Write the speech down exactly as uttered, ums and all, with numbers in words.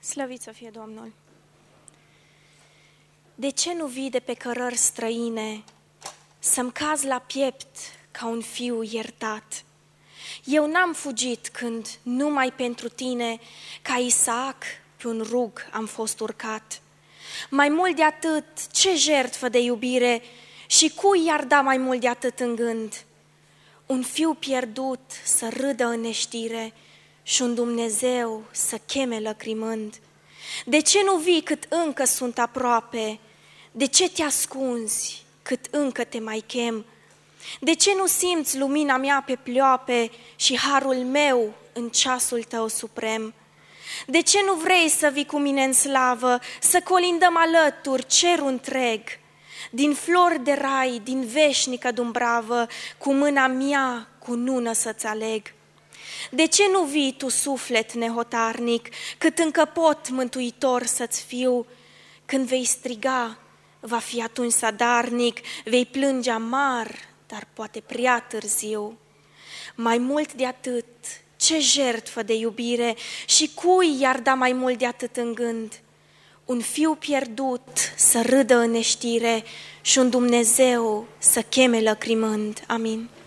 Slăvit să fie Domnul! De ce nu vii de pe cărări străine să-mi caz la piept ca un fiu iertat? Eu n-am fugit când numai pentru tine, ca Isaac, pe un rug am fost urcat. Mai mult de atât, ce jertfă de iubire și cui i-ar da mai mult de atât în gând? Un fiu pierdut să râdă în neștire și un Dumnezeu să cheme lăcrimând. De ce nu vii cât încă sunt aproape? De ce te ascunzi cât încă te mai chem? De ce nu simți lumina mea pe pleoape și harul meu în ceasul tău suprem? De ce nu vrei să vii cu mine în slavă, să colindăm alături cerul întreg? Din flori de rai, din veșnică dumbravă, cu mâna mea cu nună să-ți aleg. De ce nu vii tu, suflet nehotarnic, cât încă pot, Mântuitor, să-ți fiu? Când vei striga, va fi atunci sadarnic, vei plânge amar, dar poate prea târziu. Mai mult de atât, ce jertfă de iubire și cui i-ar da mai mult de atât în gând? Un fiu pierdut să râdă în neștire și un Dumnezeu să cheme lăcrimând. Amin.